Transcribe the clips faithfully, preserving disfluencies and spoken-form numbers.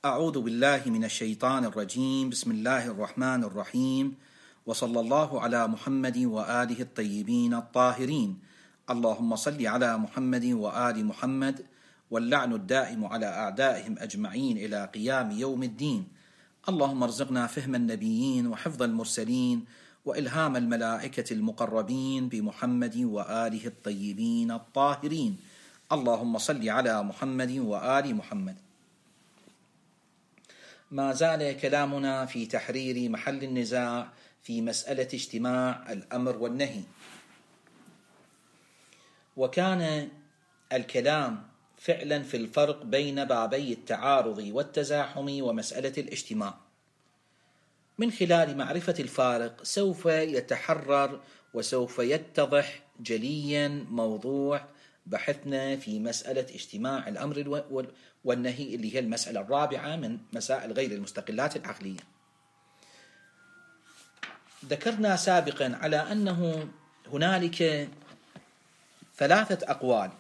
أعوذ بالله من الشيطان الرجيم. بسم الله الرحمن الرحيم، وصلى الله على محمد وآله الطيبين الطاهرين. اللهم صل على محمد وآل محمد، واللعن الدائم على أعدائهم أجمعين إلى قيام يوم الدين. اللهم ارزقنا فهم النبيين وحفظ المرسلين وإلهام الملائكة المقربين بمحمد وآله الطيبين الطاهرين. اللهم صل على محمد وآل محمد. ما زال كلامنا في تحرير محل النزاع في مسألة اجتماع الأمر والنهي، وكان الكلام فعلا في الفرق بين بابي التعارض والتزاحم ومسألة الاجتماع. من خلال معرفة الفارق سوف يتحرر وسوف يتضح جليا موضوع بحثنا في مسألة اجتماع الأمر والنهي، اللي هي المسألة الرابعة من مسائل غير المستقلات العقلية. ذكرنا سابقا على أنه هنالك ثلاثة أقوال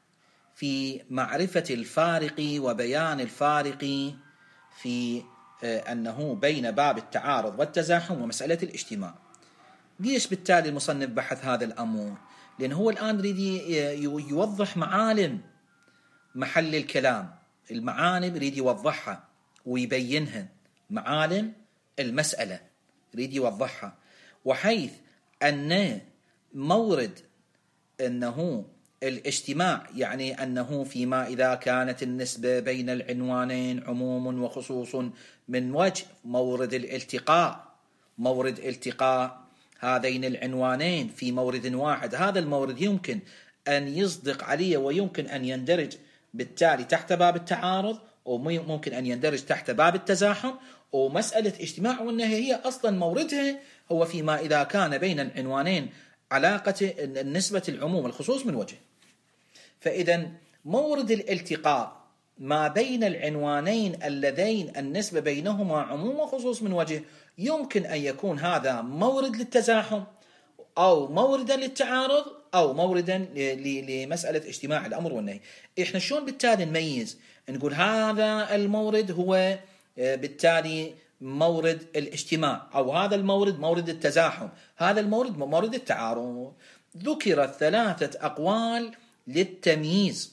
في معرفة الفارق وبيان الفارق في أنه بين باب التعارض والتزاحم ومسألة الاجتماع. ليش بالتالي المصنف بحث هذا الأمر؟ لأنه هو الآن يريد يوضح معالم محل الكلام، المعالم يريد يوضحها ويبينها، معالم المسألة يريد يوضحها، وحيث أن مورد أنه الاجتماع يعني أنه فيما إذا كانت النسبة بين العنوانين عموم وخصوص من وجه مورد الالتقاء، مورد التقاء هذين العنوانين في مورد واحد، هذا المورد يمكن أن يصدق عليه ويمكن أن يندرج بالتالي تحت باب التعارض، وممكن أن يندرج تحت باب التزاحم. ومسألة اجتماع والنهي هي أصلا موردها هو فيما إذا كان بين العنوانين علاقة النسبة العموم والخصوص من وجه. فإذا مورد الالتقاء ما بين العنوانين اللذين النسبة بينهما عموم وخصوص من وجه يمكن أن يكون هذا مورد للتزاحم أو موردا للتعارض أو موردا لمسألة اجتماع الأمر والنهي. إحنا شلون بالتالي نميز نقول هذا المورد هو بالتالي مورد الاجتماع أو هذا المورد مورد التزاحم، هذا المورد مورد التعارض؟ ذكرت ثلاثة أقوال للتمييز،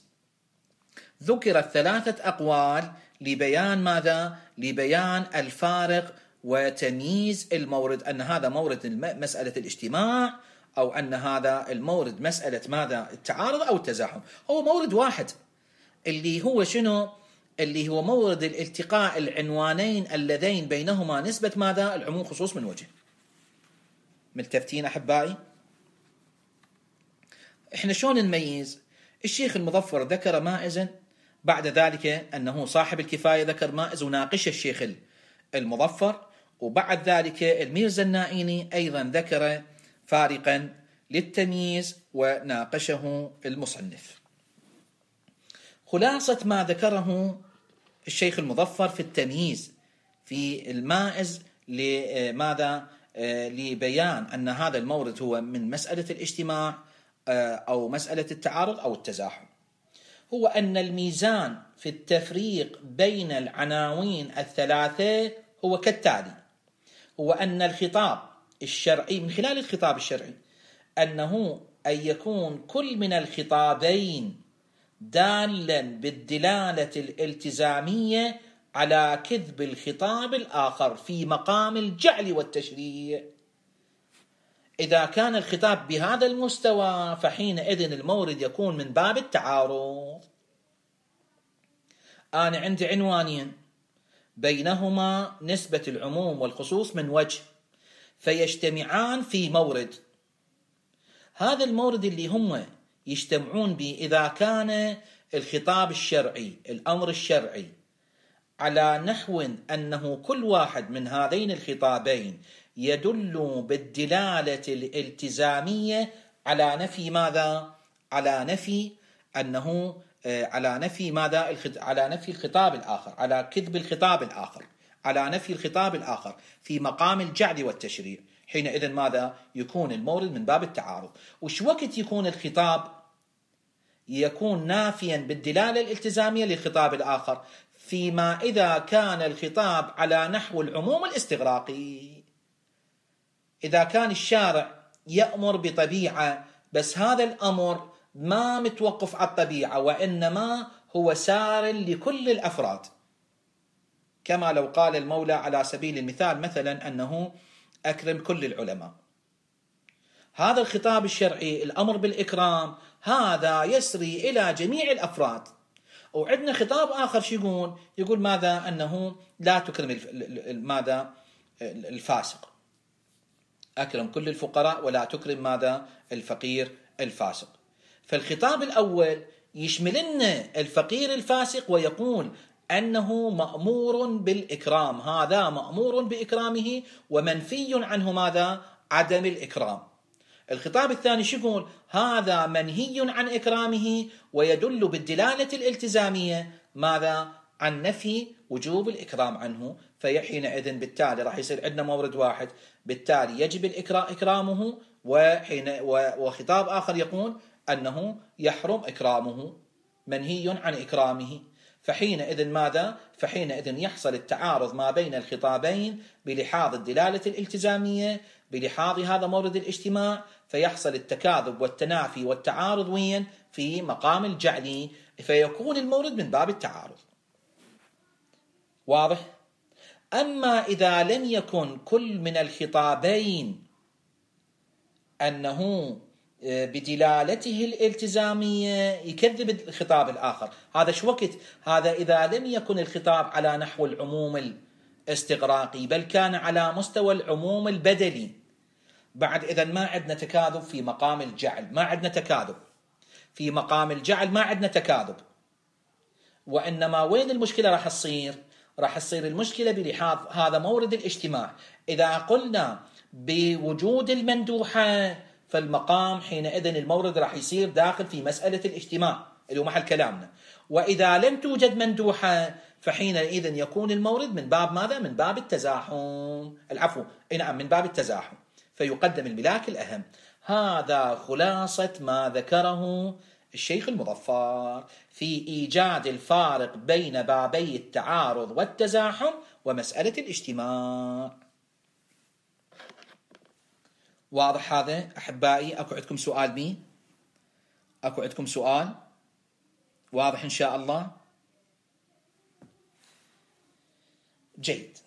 ذكرت ثلاثة أقوال لبيان ماذا؟ لبيان الفارق وتمييز المورد، أن هذا مورد مسألة الاجتماع أو أن هذا المورد مسألة ماذا؟ التعارض أو التزاحم. هو مورد واحد اللي هو شنو؟ اللي هو مورد الالتقاء العنوانين اللذين بينهما نسبة ماذا؟ العموم خصوص من وجه. ملتفتين أحبائي؟ إحنا شلون نميز؟ الشيخ المظفر ذكر مائزا، بعد ذلك أنه صاحب الكفاية ذكر مائز وناقش الشيخ المظفر، وبعد ذلك الميرزا النائيني أيضا ذكر فارقا للتمييز وناقشه المصنف. خلاصة ما ذكره الشيخ المظفر في التمييز في المائز لماذا؟ لبيان أن هذا المورد هو من مسألة الاجتماع أو مسألة التعارض أو التزاحم، هو أن الميزان في التفريق بين العناوين الثلاثة هو كالتالي: هو أن الخطاب الشرعي من خلال الخطاب الشرعي أنه أن يكون كل من الخطابين دالا بالدلالة الالتزامية على كذب الخطاب الآخر في مقام الجعل والتشريع. إذا كان الخطاب بهذا المستوى فحينئذ المورد يكون من باب التعارض. أنا عندي عنوانين بينهما نسبة العموم والخصوص من وجه، فيجتمعان في مورد، هذا المورد اللي هم يجتمعون به إذا كان الخطاب الشرعي الأمر الشرعي على نحو أنه كل واحد من هذين الخطابين يدل بالدلالة الالتزامية على نفي ماذا؟ على نفي أنه على نفي ماذا؟ على نفي الخطاب الآخر، على كذب الخطاب الآخر، على نفي الخطاب الآخر في مقام الجعل والتشريع. حينئذ ماذا؟ يكون المورد من باب التعارض. وش وقت يكون الخطاب يكون نافيا بالدلالة الالتزامية للخطاب الآخر؟ فيما إذا كان الخطاب على نحو العموم الاستغراقي. إذا كان الشارع يأمر بطبيعة بس هذا الأمر ما متوقف على الطبيعة وإنما هو سار لكل الأفراد، كما لو قال المولى على سبيل المثال مثلا أنه أكرم كل العلماء، هذا الخطاب الشرعي الأمر بالإكرام هذا يسري إلى جميع الأفراد. وعندنا خطاب آخر شو يقول؟ يقول ماذا؟ أنه لا تكرم ماذا؟ الفاسق، أكرم كل الفقراء ولا تكرم ماذا؟ الفقير الفاسق. فالخطاب الأول يشمل لنا الفقير الفاسق ويقول أنه مأمور بالإكرام، هذا مأمور بإكرامه ومنفي عنه ماذا؟ عدم الإكرام. الخطاب الثاني شو يقول؟ هذا منهي عن إكرامه ويدل بالدلالة الالتزامية ماذا؟ عن نفي وجوب الإكرام عنه. فحينئذ بالتالي راح يصير عندنا مورد واحد، بالتالي يجب إكرامه، وحين وخطاب آخر يقول أنه يحرم إكرامه، منهي عن إكرامه. فحينئذ ماذا؟ فحينئذ يحصل التعارض ما بين الخطابين بلحاظ الدلالة الالتزامية، بلحاظ هذا مورد الاجتماع، فيحصل التكاذب والتنافي والتعارض وين؟ في مقام الجعل، فيكون المورد من باب التعارض. واضح؟ أما إذا لم يكن كل من الخطابين أنه بدلالته الالتزامية يكذب الخطاب الآخر، هذا شو وقت؟ هذا إذا لم يكن الخطاب على نحو العموم الاستغراقي بل كان على مستوى العموم البدلي. بعد إذا ما عندنا تكاذب في مقام الجعل، ما عندنا تكاذب في مقام الجعل، ما عندنا تكاذب. وإنما وين المشكلة راح تصير؟ راح تصير المشكلة بلحاظ هذا مورد الاجتماع. إذا قلنا بوجود المندوحة فالمقام حينئذ المورد راح يصير داخل في مسألة الاجتماع اللي هو محل كلامنا. وإذا لم توجد مندوحة فحينئذ يكون المورد من باب ماذا؟ من باب التزاحم، العفو، نعم، من باب التزاحم، فيقدم الملاك الأهم. هذا خلاصة ما ذكره الشيخ المظفر في إيجاد الفارق بين بابي التعارض والتزاحم ومسألة الاجتماع. واضح هذا أحبائي؟ أكو عندكم سؤال بي؟ أكو عندكم سؤال؟ واضح إن شاء الله؟ جيد.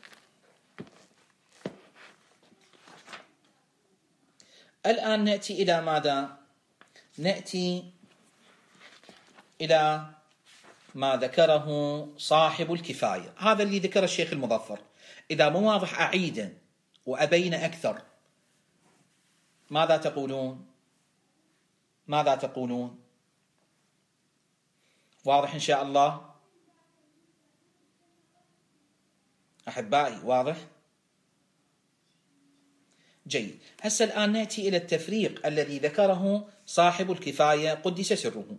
الآن نأتي إلى ماذا؟ نأتي إلى ما ذكره صاحب الكفاية، هذا اللي ذكر الشيخ المظفر. إذا مو واضح أعيدا وأبين أكثر. ماذا تقولون؟ ماذا تقولون؟ واضح إن شاء الله أحبائي؟ واضح؟ جيد. هسه الآن نأتي إلى التفريق الذي ذكره صاحب الكفاية قدس سره.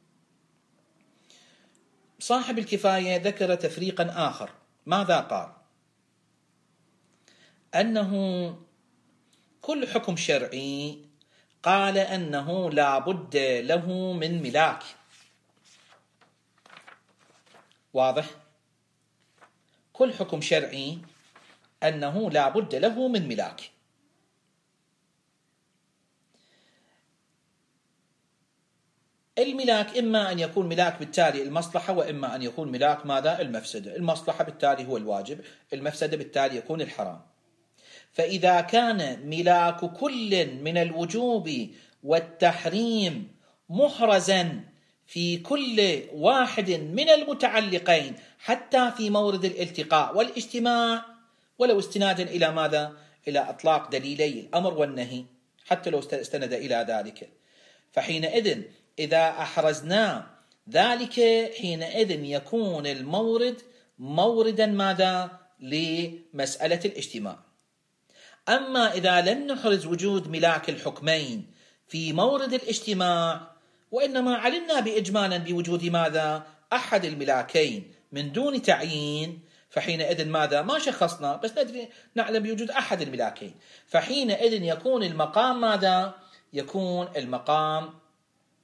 صاحب الكفاية ذكر تفريقا آخر. ماذا قال؟ أنه كل حكم شرعي قال أنه لا بد له من ملاك. واضح؟ كل حكم شرعي أنه لا بد له من ملاك. الملاك إما أن يكون ملاك بالتالي المصلحة، وإما أن يكون ملاك ماذا؟ المفسدة. المصلحة بالتالي هو الواجب، المفسدة بالتالي يكون الحرام. فإذا كان ملاك كل من الوجوب والتحريم محرزا في كل واحد من المتعلقين حتى في مورد الالتقاء والاجتماع، ولو استنادا إلى ماذا؟ إلى أطلاق دليلي الأمر والنهي، حتى لو استند إلى ذلك، فحينئذ إذا أحرزنا ذلك حينئذ يكون المورد موردا ماذا؟ لمسألة الاجتماع. أما إذا لم نحرز وجود ملاك الحكمين في مورد الاجتماع، وإنما علمنا بإجمالا بوجود ماذا؟ أحد الملاكين من دون تعيين، فحينئذ ماذا؟ ما شخصنا بس ندري نعلم بوجود أحد الملاكين، فحينئذ يكون المقام ماذا؟ يكون المقام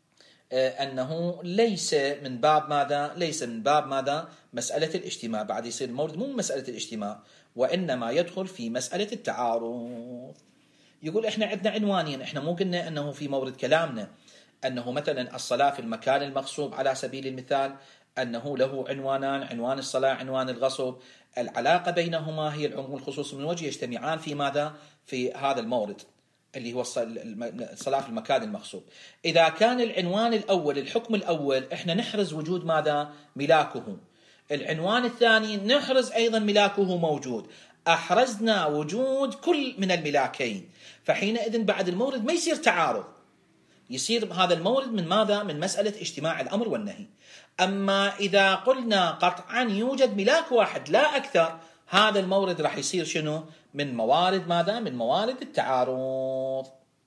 أنه ليس من باب ماذا؟ ليس من باب ماذا؟ مسألة الاجتماع. بعد يصير المورد مو من مسألة الاجتماع، وإنما يدخل في مسألة التعارض. يقول إحنا عندنا عنوانين، إحنا مو قلنا أنه في مورد كلامنا أنه مثلا الصلاة في المكان المغصوب على سبيل المثال أنه له عنوانان، عنوان الصلاة، عنوان الغصب. العلاقة بينهما هي العموم والخصوص من وجه، يجتمعان في ماذا؟ في هذا المورد اللي هو الصلاة في المكان المغصوب. إذا كان العنوان الأول، الحكم الأول، إحنا نحرز وجود ماذا؟ ملاكه. العنوان الثاني نحرز أيضا ملاكه موجود. أحرزنا وجود كل من الملاكين، فحينئذ بعد المورد ما يصير تعارض، يصير هذا المورد من ماذا؟ من مسألة اجتماع الأمر والنهي. أما إذا قلنا قطعا يوجد ملاك واحد لا أكثر، هذا المورد راح يصير شنو؟ من موارد ماذا؟ من موارد التعارض.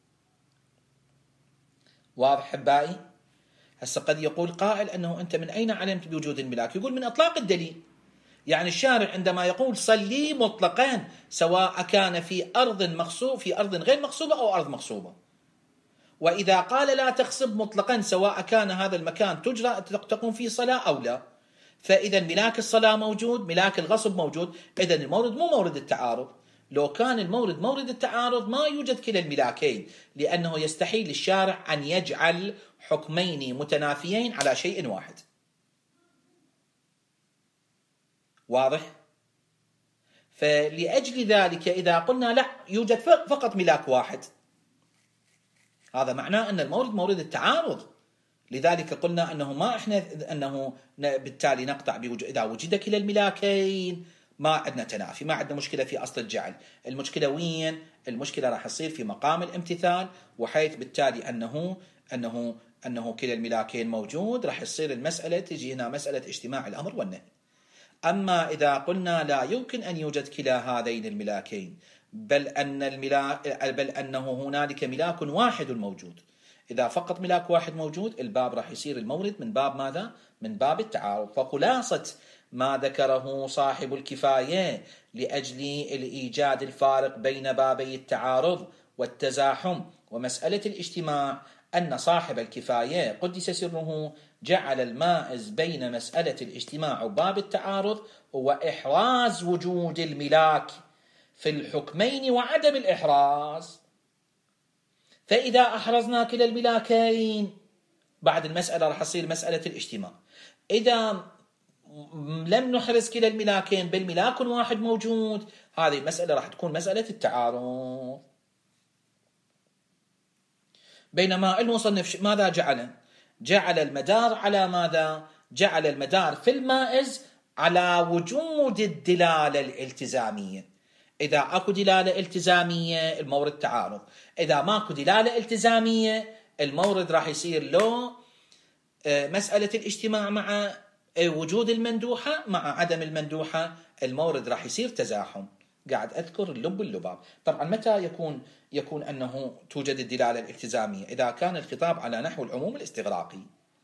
واضح حبائي؟ هسه قد يقول قائل أنه أنت من أين علمت بوجود الملاك؟ يقول من أطلاق الدليل. يعني الشارع عندما يقول صلي مطلقا سواء كان في أرض مغصوب، في أرض غير مغصوبة أو أرض مغصوبة، وإذا قال لا تغصب مطلقا سواء كان هذا المكان تجرى تقوم فيه صلاة أو لا، فإذا ملاك الصلاة موجود، ملاك الغصب موجود، إذا المورد مو مورد التعارض. لو كان المورد مورد التعارض ما يوجد كلا الملاكين، لأنه يستحيل الشارع أن يجعل حكمين متنافيين على شيء واحد. واضح؟ فلأجل ذلك إذا قلنا لا يوجد فقط ملاك واحد، هذا معناه أن المورد مورد التعارض. لذلك قلنا أنه ما إحنا أنه بالتالي نقطع بوجود، إذا وجد كلا الملاكين ما عندنا تنافي، ما عندنا مشكلة في أصل الجعل. المشكلة وين؟ المشكلة راح تصير في مقام الامتثال، وحيث بالتالي أنه أنه أنه كلا الملاكين موجود، راح تصير المسألة تجي هنا مسألة اجتماع الأمر والنهي. أما إذا قلنا لا يمكن أن يوجد كلا هذين الملاكين، بل أن الملاك بل أنه هنالك ملاك واحد موجود، إذا فقط ملاك واحد موجود، الباب راح يصير المورد من باب ماذا؟ من باب التعارض. فخلاصة ما ذكره صاحب الكفاية لأجل الإيجاد الفارق بين بابي التعارض والتزاحم ومسألة الاجتماع، أن صاحب الكفاية قدس سره جعل المائز بين مسألة الاجتماع وباب التعارض هو إحراز وجود الملاك في الحكمين وعدم الإحراز. فإذا أحرزنا كلا الملاكين بعد المسألة راح تصير مسألة الاجتماع. إذا لم نحرز كلا الملاكين بل ملاك واحد موجود، هذه المسألة راح تكون مسألة التعارض. بينما المصنف ماذا جعل؟ جعل المدار على ماذا؟ جعل المدار في المائز على وجود الدلالة الالتزامية. إذا أكو دلالة التزامية المورد تعارض، إذا ماكو دلالة التزامية المورد راح يصير له مسألة الاجتماع مع وجود المندوحة مع عدم المندوحة، المورد راح يصير تزاحم. قاعد أذكر اللب اللباب. طبعا متى يكون يكون أنه توجد الدلالة الالتزامية؟ إذا كان الخطاب على نحو العموم الاستغراقي.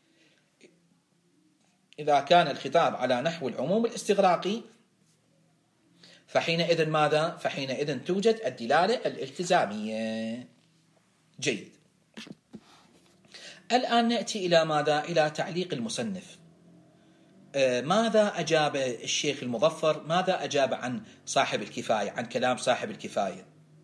إذا كان الخطاب على نحو العموم الاستغراقي فحينئذ ماذا؟ فحينئذ توجد الدلالة الالتزامية. جيد. الآن نأتي إلى ماذا؟ إلى تعليق المصنف. آه ماذا أجاب الشيخ المظفر؟ ماذا أجاب عن صاحب الكفاية، عن كلام صاحب الكفاية؟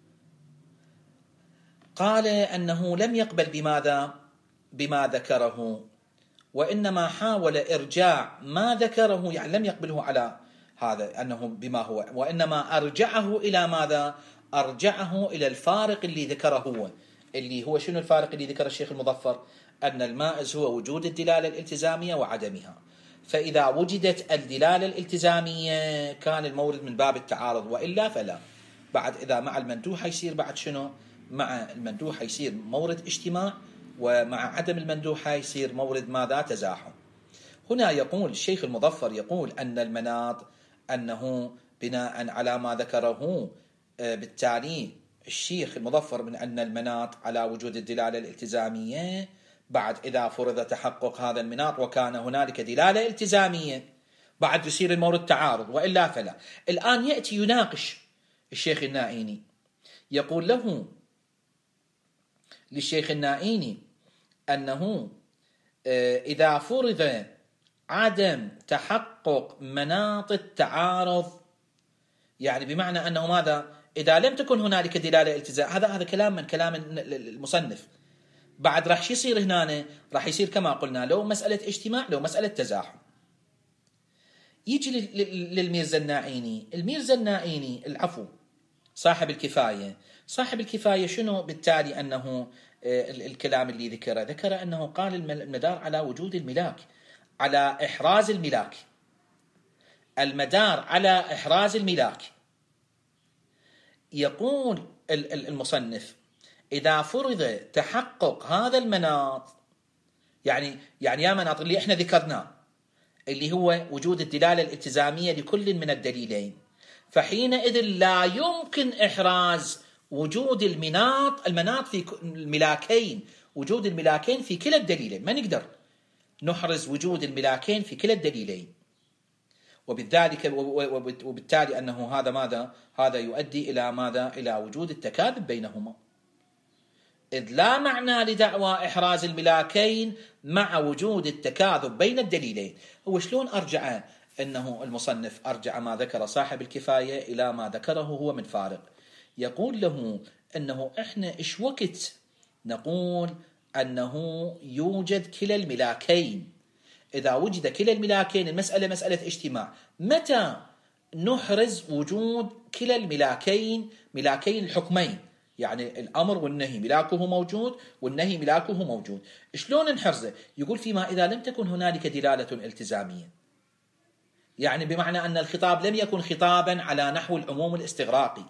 قال أنه لم يقبل بماذا؟ بما ذكره، وإنما حاول إرجاع ما ذكره، يعني لم يقبله على هذا أنه بما هو، وإنما أرجعه إلى ماذا؟ أرجعه إلى الفارق اللي ذكره هو، اللي هو شنو الفارق اللي ذكر الشيخ المظفر؟ أن المائز هو وجود الدلالة الالتزامية وعدمها. فإذا وجدت الدلالة الالتزامية كان المورد من باب التعارض، وإلا فلا. بعد إذا مع المندوحة يصير بعد شنو؟ مع المندوحة يصير مورد اجتماع، ومع عدم المندوحة يصير مورد ماذا؟ تزاحم. هنا يقول الشيخ المظفر يقول أن المناط أنه بناء على ما ذكره بالتالي الشيخ المظفر من أن المناط على وجود الدلالة الالتزامية، بعد إذا فرض تحقق هذا المناط وكان هنالك دلالة التزامية بعد يصير المورد تعارض، وإلا فلا. الآن يأتي يناقش الشيخ النائيني، يقول له للشيخ النائيني أنه إذا فرض عدم تحقق مناط التعارض، يعني بمعنى أنه ماذا؟ إذا لم تكن هنالك دلالة التزام، هذا هذا كلام من كلام المصنف. بعد راح يصير هنا، راح يصير كما قلنا لو مسألة اجتماع لو مسألة تزاحم. يجي للميرزا النائيني، الميرزا النائيني العفو صاحب الكفاية، صاحب الكفاية شنو بالتالي أنه الكلام اللي ذكره ذكر أنه قال المدار على وجود الملاك، على إحراز الملاك، المدار على إحراز الملاك. يقول المصنف إذا فرض تحقق هذا المناط، يعني يعني يا مناط اللي احنا ذكرناه اللي هو وجود الدلالة الالتزامية لكل من الدليلين، فحينئذ لا يمكن إحراز وجود المناط المناط في الملاكين، وجود الملاكين في كلا الدليلين، ما نقدر نحرز وجود الملاكين في كلا الدليلين، وبذلك وبالتالي أنه هذا ماذا؟ هذا يؤدي إلى ماذا؟ إلى وجود التكاذب بينهما، إذ لا معنى لدعوى إحراز الملاكين مع وجود التكاذب بين الدليلين. هو شلون أرجع أنه المصنف أرجع ما ذكر صاحب الكفاية إلى ما ذكره هو من فارق؟ يقول له أنه إحنا إيش وقت نقول أنه يوجد كلا الملاكين؟ إذا وجد كلا الملاكين المسألة مسألة اجتماع، متى نحرز وجود كلا الملاكين، ملاكين الحكمين، يعني الأمر والنهي ملاكه موجود والنهي ملاكه موجود، شلون نحرزه؟ يقول فيما إذا لم تكن هنالك دلالة التزامية، يعني بمعنى أن الخطاب لم يكن خطابا على نحو العموم الاستغراقي.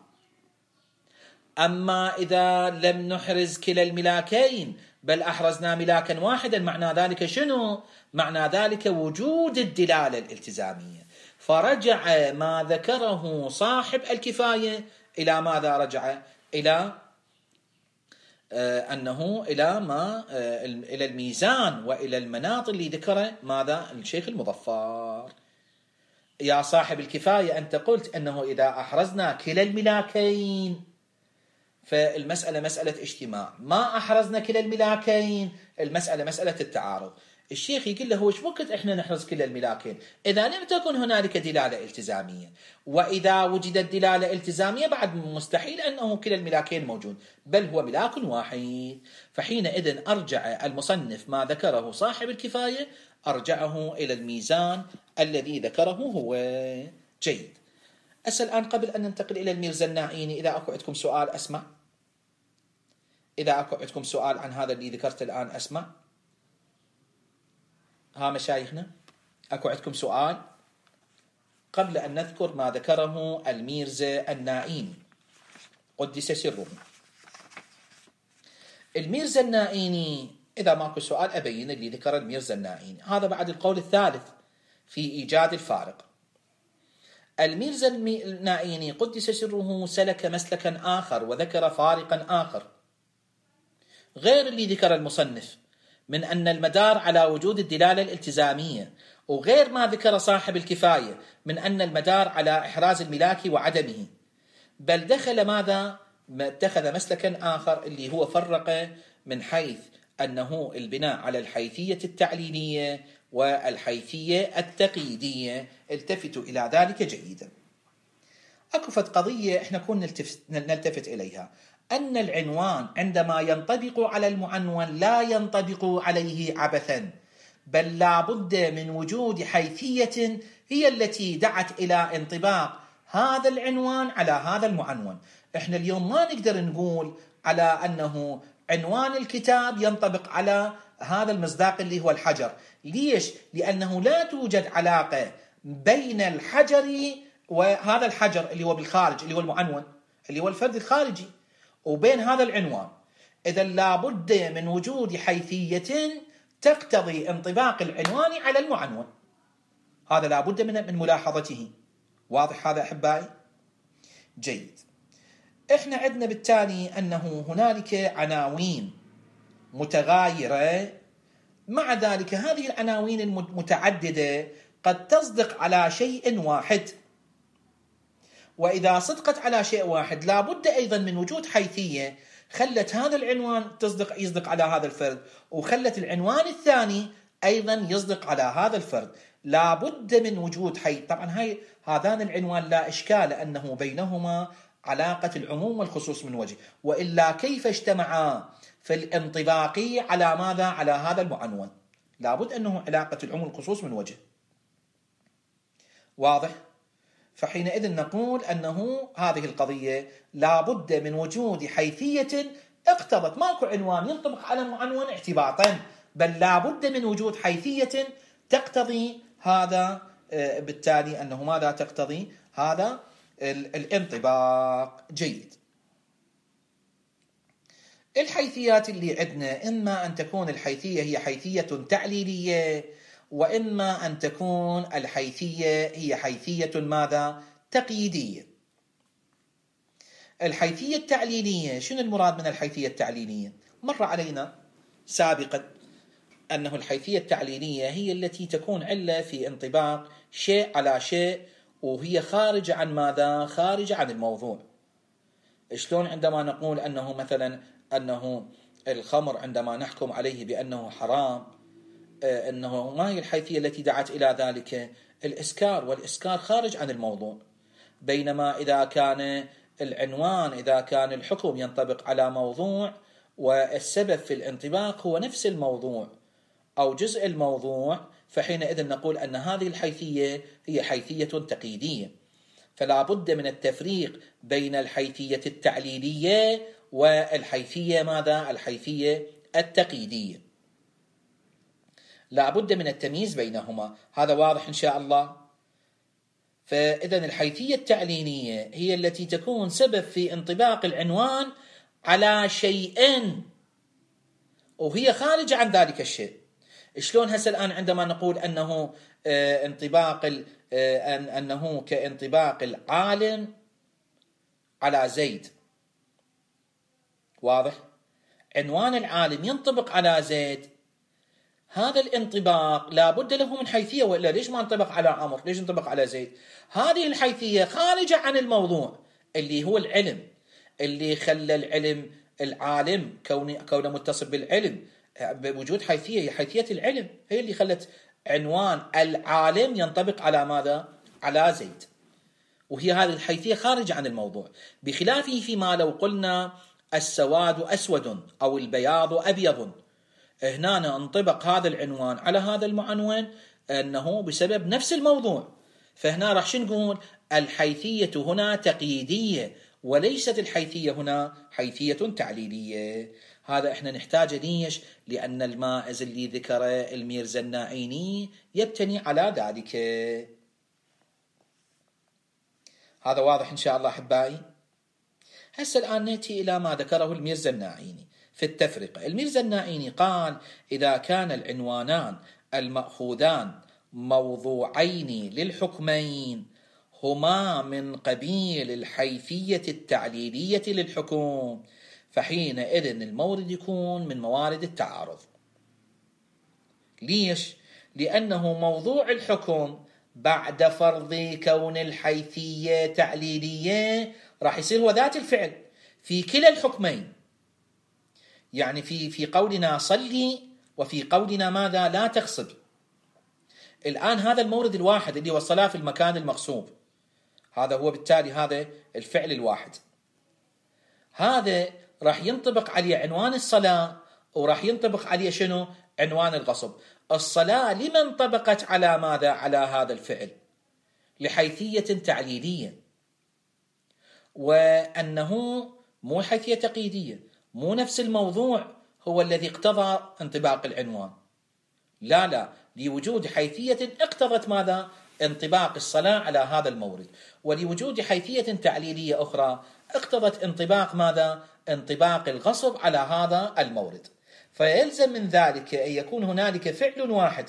أما إذا لم نحرز كلا الملاكين بل أحرزنا ملاكا واحدا، معنى ذلك شنو؟ معنى ذلك وجود الدلالة الالتزامية. فرجع ما ذكره صاحب الكفاية إلى ماذا؟ رجع إلى آه أنه إلى ما آه إلى الميزان وإلى المناط اللي ذكره ماذا؟ الشيخ المظفر. يا صاحب الكفاية أنت قلت أنه إذا أحرزنا كلا الملاكين فالمسألة مسألة اجتماع، ما أحرزنا كلا الملاكين المسألة مسألة التعارض. الشيخ يقول له وش وقت إحنا نحرز كلا الملاكين؟ إذا لم تكن هنالك دلالة التزامية، وإذا وجدت دلالة التزامية بعد مستحيل أنه كلا الملاكين موجود، بل هو ملاك واحد. فحينئذ أرجع المصنف ما ذكره صاحب الكفاية أرجعه إلى الميزان الذي ذكره هو. جيد. أسأل الآن قبل أن ننتقل إلى الميرزا النائيني، إذا أكو عندكم سؤال أسمع، إذا أكو عندكم سؤال عن هذا اللي ذكرت الآن أسمع. ها مشايخنا أكو عندكم سؤال قبل أن نذكر ما ذكره الميرزا النائيني قدس سره؟ الميرزا النائيني إذا ماكو سؤال أبين اللي ذكر الميرزا النائيني. هذا بعد القول الثالث في إيجاد الفارق. الميرزا النائيني قدس سره سلك مسلكا آخر وذكر فارقا آخر غير اللي ذكر المصنف من أن المدار على وجود الدلالة الالتزامية، وغير ما ذكر صاحب الكفاية من أن المدار على إحراز الملاك وعدمه، بل دخل ماذا؟ اتخذ مسلكا آخر اللي هو فرق من حيث أنه البناء على الحيثية التعليلية والحيثية التقييدية. التفتوا إلى ذلك جيدا. أكفت قضية إحنا كنا نلتفت, نلتفت إليها، أن العنوان عندما ينطبق على المعنون لا ينطبق عليه عبثا، بل لا بد من وجود حيثية هي التي دعت إلى انطباق هذا العنوان على هذا المعنون. إحنا اليوم ما نقدر نقول على أنه عنوان الكتاب ينطبق على هذا المصداق اللي هو الحجر. ليش؟ لأنه لا توجد علاقة بين الحجر وهذا الحجر اللي هو بالخارج اللي هو المعنون اللي هو الفرد الخارجي وبين هذا العنوان. إذا لا بد من وجود حيثية تقتضي انطباق العنوان على المعنون. هذا لا بد من من ملاحظته. واضح هذا أحبائي؟ جيد. إحنا عندنا بالتالي أنه هنالك عناوين متغايرة، مع ذلك هذه العناوين المتعددة قد تصدق على شيء واحد، وإذا صدقت على شيء واحد لا بد أيضا من وجود حيثية خلت هذا العنوان تصدق يصدق على هذا الفرد، وخلت العنوان الثاني أيضا يصدق على هذا الفرد. لا بد من وجود حي. طبعا هاي هذان العنوان لا إشكال أنه بينهما علاقة العموم والخصوص من وجه، وإلا كيف اجتمعا في الانطباقي على ماذا؟ على هذا المعنون. لابد أنه علاقة العموم والخصوص من وجه. واضح؟ فحينئذ نقول أنه هذه القضية لابد من وجود حيثية اقتضت، ماكو عنوان ينطبق على معنون اعتباطا، بل لابد من وجود حيثية تقتضي هذا، بالتالي أنه ماذا تقتضي هذا الانطباق. جيد. الحيثيات اللي عندنا إما أن تكون الحيثية هي حيثية تعليلية، وإما أن تكون الحيثية هي حيثية ماذا؟ تقييدية. الحيثية التعليلية، شنو المراد من الحيثية التعليلية؟ مر علينا سابقا أنه الحيثية التعليلية هي التي تكون علة في انطباق شيء على شيء، وهي خارجة عن ماذا؟ خارجة عن الموضوع. شلون عندما نقول أنه مثلا أنه الخمر عندما نحكم عليه بأنه حرام، أنه ما هي الحيثية التي دعت إلى ذلك؟ الإسكار، والإسكار خارج عن الموضوع. بينما إذا كان العنوان، إذا كان الحكم ينطبق على موضوع والسبب في الانطباق هو نفس الموضوع أو جزء الموضوع، فحينئذ نقول أن هذه الحيثية هي حيثية تقييدية. فلا بد من التفريق بين الحيثية التعليلية والحيثية ماذا؟ الحيثية التقييدية. لا بد من التمييز بينهما. هذا واضح إن شاء الله. فإذن الحيثية التعليلية هي التي تكون سبب في انطباق العنوان على شيء وهي خارجة عن ذلك الشيء. شلون هسه الآن عندما نقول أنه آه انطباق آه أنه كانطباق العالم على زيد، واضح؟ عنوان العالم ينطبق على زيد، هذا الانطباق لا بد له من حيثية، وإلا ليش ما انطبق على عمر؟ ليش انطبق على زيد؟ هذه الحيثية خارجة عن الموضوع اللي هو العلم، اللي خلى العلم العالم كونه كونه متصل بالعلم بوجود حيثية، هي حيثية العلم هي اللي خلت عنوان العالم ينطبق على ماذا؟ على زيد، وهي هذه الحيثية خارجة عن الموضوع. بخلافه فيما لو قلنا السواد أسود أو البياض أبيض، هنا انطبق هذا العنوان على هذا المعنون أنه بسبب نفس الموضوع، فهنا راح شو نقول؟ الحيثية هنا تقييدية وليست الحيثية هنا حيثية تعليلية. هذا احنا نحتاج ليش؟ لأن المائز اللي ذكره الميرزا الناعيني يبتني على ذلك. هذا واضح إن شاء الله أحبائي. هسه الآن نأتي إلى ما ذكره الميرزا الناعيني في التفرقة. الميرزا الناعيني قال: إذا كان العنوانان المأخوذان موضوعين للحكمين هما من قبيل الحيثية التعليلية للحكم، فحينئذ المورد يكون من موارد التعارض. ليش؟ لأنه موضوع الحكم بعد فرض كون الحيثية تعليلية راح يصير هو ذات الفعل في كلا الحكمين، يعني في في قولنا صلي وفي قولنا ماذا؟ لا تغصب. الآن هذا المورد الواحد اللي هو الصلاة في المكان المغصوب، هذا هو بالتالي هذا الفعل الواحد، هذا راح ينطبق عليه عنوان الصلاة وراح ينطبق عليه شنو؟ عنوان الغصب. الصلاة لما انطبقت على ماذا؟ على هذا الفعل لحيثية تعليلية، وأنه مو حيثية تقييدية، مو نفس الموضوع هو الذي اقتضى انطباق العنوان، لا لا، لوجود حيثية اقتضت ماذا؟ انطباق الصلاة على هذا المورد، ولوجود حيثية تعليلية أخرى اقتضت انطباق ماذا؟ انطباق الغصب على هذا المورد. فيلزم من ذلك أن يكون هنالك فعل واحد،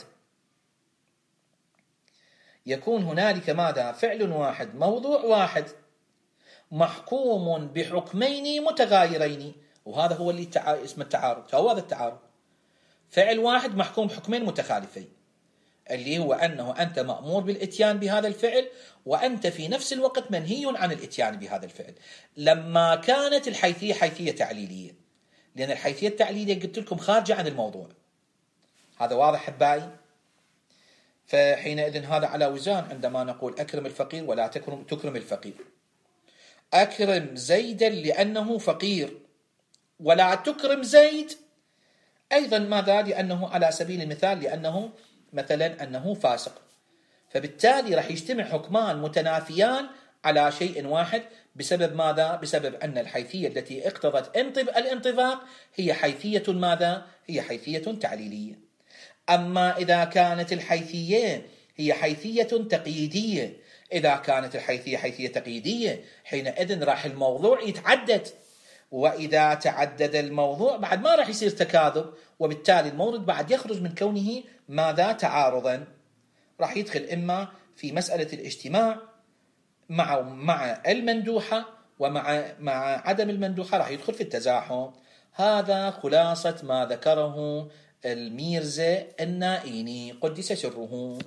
يكون هنالك ماذا؟ فعل واحد، موضوع واحد، محكوم بحكمين متغايرين، وهذا هو اللي تع... اسمه التعارض. هو هذا التعارض، فعل واحد محكوم بحكمين متخالفين، اللي هو أنه أنت مأمور بالإتيان بهذا الفعل وأنت في نفس الوقت منهي عن الإتيان بهذا الفعل. لما كانت الحيثية حيثية تعليلية، لأن الحيثية التعليلية قلت لكم خارجة عن الموضوع، هذا واضح أحبائي؟ فحينئذ هذا على وزان عندما نقول أكرم الفقير ولا تكرم, تكرم الفقير. أكرم زيدا لأنه فقير ولا تكرم زيد أيضا ماذا؟ لأنه على سبيل المثال لأنه مثلا أنه فاسق. فبالتالي راح يجتمع حكمان متنافيان على شيء واحد بسبب ماذا؟ بسبب أن الحيثية التي اقتضت الانطباق هي حيثية ماذا؟ هي حيثية تعليلية. أما إذا كانت الحيثية هي حيثية تقييدية، إذا كانت الحيثية حيثية تقييدية حينئذ راح الموضوع يتعدد، وإذا تعدد الموضوع بعد ما راح يصير تكاذب، وبالتالي المورد بعد يخرج من كونه ماذا؟ تعارضا. راح يدخل إما في مسألة الاجتماع مع مع المندوحة ومع مع عدم المندوحة راح يدخل في التزاحم. هذا خلاصة ما ذكره الميرزا النائيني قدس سره.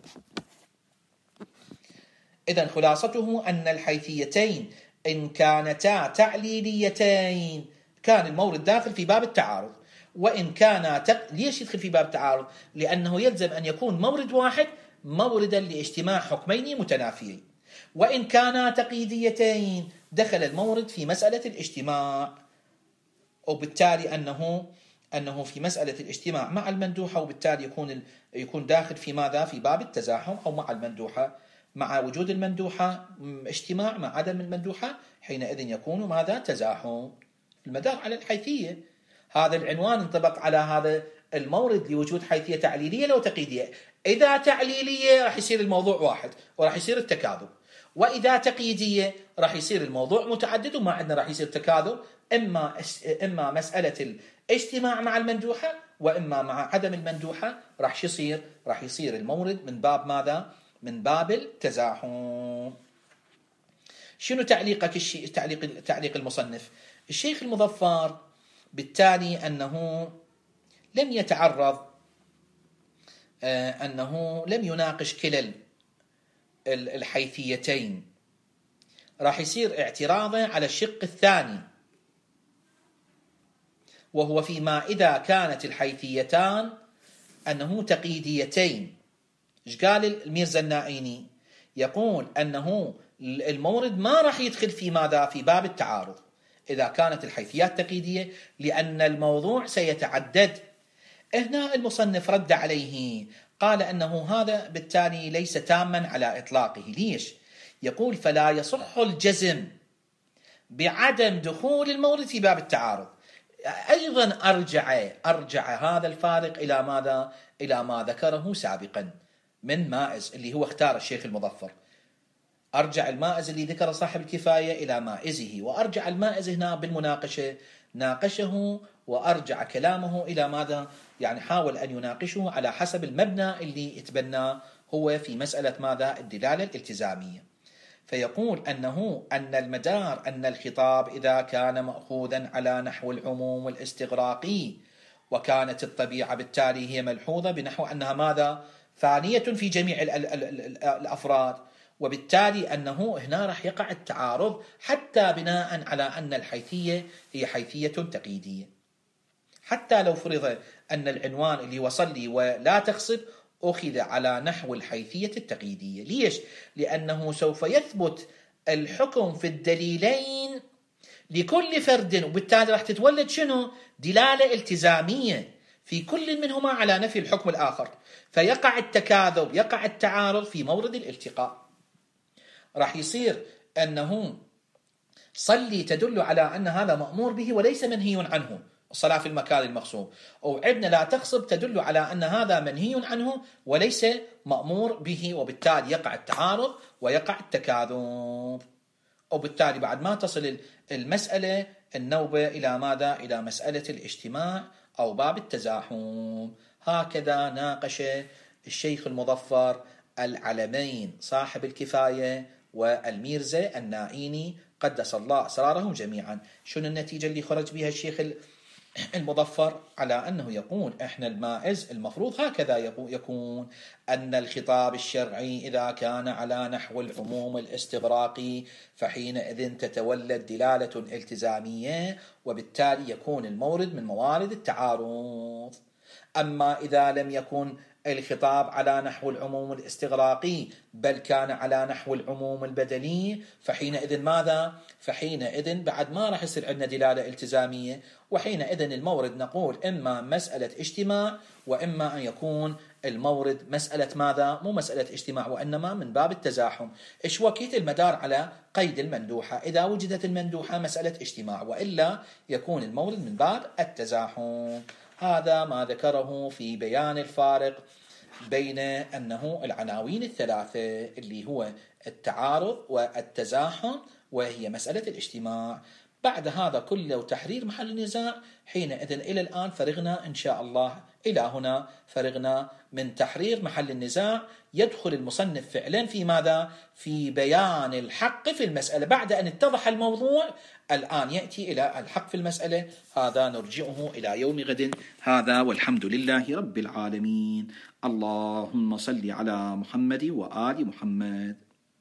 إذن خلاصته أن الحيثيتين إن كانتا تعليليتين كان المورد داخل في باب التعارض، وإن كان تق... ليش يدخل في باب التعارض؟ لأنه يلزم أن يكون مورد واحد موردا لاجتماع حكمين متنافيين، وإن كانا تقييديتين دخل المورد في مسألة الاجتماع، وبالتالي أنه أنه في مسألة الاجتماع مع المندوحة، وبالتالي يكون يكون داخل في ماذا؟ في باب التزاحم، أو مع المندوحة مع وجود المندوحة اجتماع مع عدم المندوحة حينئذ يكون ماذا؟ تزاحم. المدار على الحيثية. هذا العنوان انطبق على هذا المورد لوجود حيثية تعليلية لو تقييدية. إذا تعليلية راح يصير الموضوع واحد وراح يصير التكاذب، وإذا تقييدية راح يصير الموضوع متعدد وما عندنا راح يصير تكاذب، إما إما مسألة الاجتماع مع المندوحة وإما مع عدم المندوحة راح يصير راح يصير المورد من باب ماذا؟ من باب التزاحم. شنو تعليقك الشيء تعليق تعليق المصنف؟ الشيخ المظفر بالتالي أنه لم يتعرض أنه لم يناقش كلا الحيثيتين، راح يصير اعتراضه على الشق الثاني، وهو فيما إذا كانت الحيثيتان أنه تقييديتين. إيش قال الميرزا النائيني؟ يقول أنه المورد ما راح يدخل في ماذا؟ في باب التعارض إذا كانت الحيثيات تقييدية، لأن الموضوع سيتعدد. هنا المصنف رد عليه قال أنه هذا بالتالي ليس تاما على إطلاقه. ليش؟ يقول فلا يصح الجزم بعدم دخول المورد في باب التعارض. أيضا أرجع أرجع هذا الفارق إلى ماذا؟ إلى ما ذكره سابقا من مائز اللي هو اختار الشيخ المظفر. أرجع المائز اللي ذكر صاحب الكفاية إلى مائزه، وأرجع المائز هنا بالمناقشة ناقشه، وأرجع كلامه إلى ماذا؟ يعني حاول أن يناقشه على حسب المبنى اللي اتبناه هو في مسألة ماذا؟ الدلالة الالتزامية. فيقول أنه أن المدار أن الخطاب إذا كان مأخوذا على نحو العموم الاستغراقي، وكانت الطبيعة بالتالي هي ملحوظة بنحو أنها ماذا؟ ثانية في جميع ال ال ال الأفراد، وبالتالي أنه هنا راح يقع التعارض حتى بناء على أن الحيثية هي حيثية تقييدية. حتى لو فرض أن العنوان اللي وصل لي ولا تخصب أخذ على نحو الحيثية التقييدية. ليش؟ لأنه سوف يثبت الحكم في الدليلين لكل فرد، وبالتالي راح تتولد شنو؟ دلالة التزامية في كل منهما على نفي الحكم الآخر، فيقع التكاذب، يقع التعارض في مورد الالتقاء. راح يصير أنه صلي تدل على أن هذا مأمور به وليس منهي عنه، الصلاة في المكان المغصوب، أو عدنا لا تخصب تدل على أن هذا منهي عنه وليس مأمور به، وبالتالي يقع التعارض ويقع التكاذب، وبالتالي بعد ما تصل المسألة النوبة إلى ماذا؟ إلى مسألة الاجتماع أو باب التزاحم. هكذا ناقش الشيخ المظفر العلمين صاحب الكفاية والميرزا النائيني قدس الله أسرارهم جميعا. شنو النتيجة اللي خرج بها الشيخ المظفر؟ على أنه يقول إحنا المائز المفروض هكذا يكون أن الخطاب الشرعي إذا كان على نحو العموم الاستغراقي فحينئذ تتولد دلالة التزامية، وبالتالي يكون المورد من موارد التعارض. أما إذا لم يكن الخطاب على نحو العموم الاستغراقي بل كان على نحو العموم البدلي، فحينئذ ماذا؟ فحينئذ بعد ما راح يصير عندنا دلالة التزامية، وحينئذ المورد نقول إما مسألة اجتماع وإما أن يكون المورد مسألة ماذا؟ مو مسألة اجتماع وإنما من باب التزاحم. إيش وكيت المدار على قيد المندوحة، إذا وجدت المندوحة مسألة اجتماع، وإلا يكون المورد من باب التزاحم. هذا ما ذكره في بيان الفارق بين أنه العناوين الثلاثة اللي هو التعارض والتزاحم وهي مسألة الاجتماع. بعد هذا كله تحرير محل النزاع. حينئذ إلى الآن فرغنا إن شاء الله، إلى هنا فرغنا من تحرير محل النزاع. يدخل المصنف فعلا في ماذا؟ في بيان الحق في المسألة. بعد أن اتضح الموضوع الآن يأتي إلى الحق في المسألة. هذا نرجعه إلى يوم غد. هذا والحمد لله رب العالمين. اللهم صل على محمد وآل محمد.